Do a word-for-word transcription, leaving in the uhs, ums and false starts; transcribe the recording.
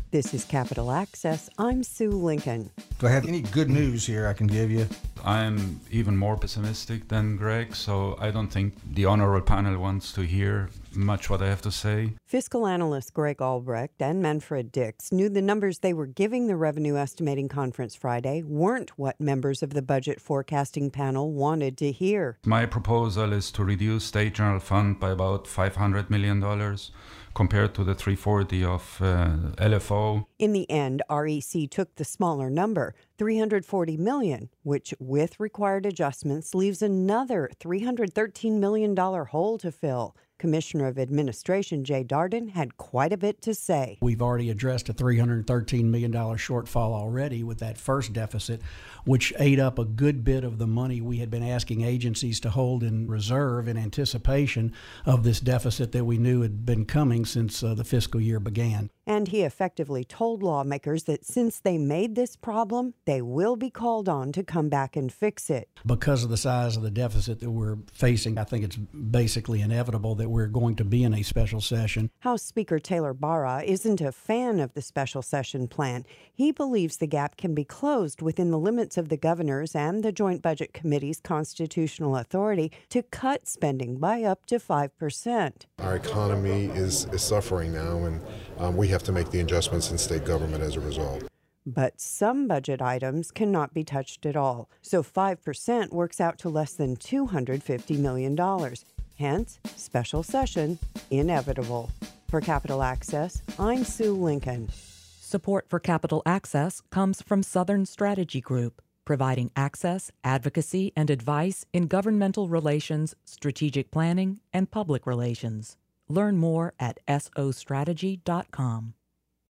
This is Capital Access. I'm Sue Lincoln. Do I have any good news here I can give you? I'm even more pessimistic than Greg, so I don't think the honorable panel wants to hear much what I have to say. Fiscal analyst Greg Albrecht and Manfred Dix knew the numbers they were giving the Revenue Estimating Conference Friday weren't what members of the budget forecasting panel wanted to hear. My proposal is to reduce state general fund by about five hundred million dollars compared to the three hundred forty of uh, L F O. In the end, R E C took the smaller number, three hundred forty million dollars, which, with required adjustments, leaves another three hundred thirteen million dollars hole to fill. Commissioner of Administration Jay Darden had quite a bit to say. We've already addressed a three hundred thirteen million dollars shortfall already with that first deficit, which ate up a good bit of the money we had been asking agencies to hold in reserve in anticipation of this deficit that we knew had been coming since uh, the fiscal year began. And he effectively told lawmakers that since they made this problem, they will be called on to come back and fix it. Because of the size of the deficit that we're facing, I think it's basically inevitable that we're going to be in a special session. House Speaker Taylor Barra isn't a fan of the special session plan. He believes the gap can be closed within the limits of the governor's and the Joint Budget Committee's constitutional authority to cut spending by up to five percent. Our economy is, is suffering now, and um, we have to make the adjustments in state government as a result. But some budget items cannot be touched at all, so five percent works out to less than two hundred fifty million dollars. Hence, special session inevitable. For Capital Access, I'm Sue Lincoln. Support for Capital Access comes from Southern Strategy Group, providing access, advocacy, and advice in governmental relations, strategic planning, and public relations. Learn more at S O strategy dot com.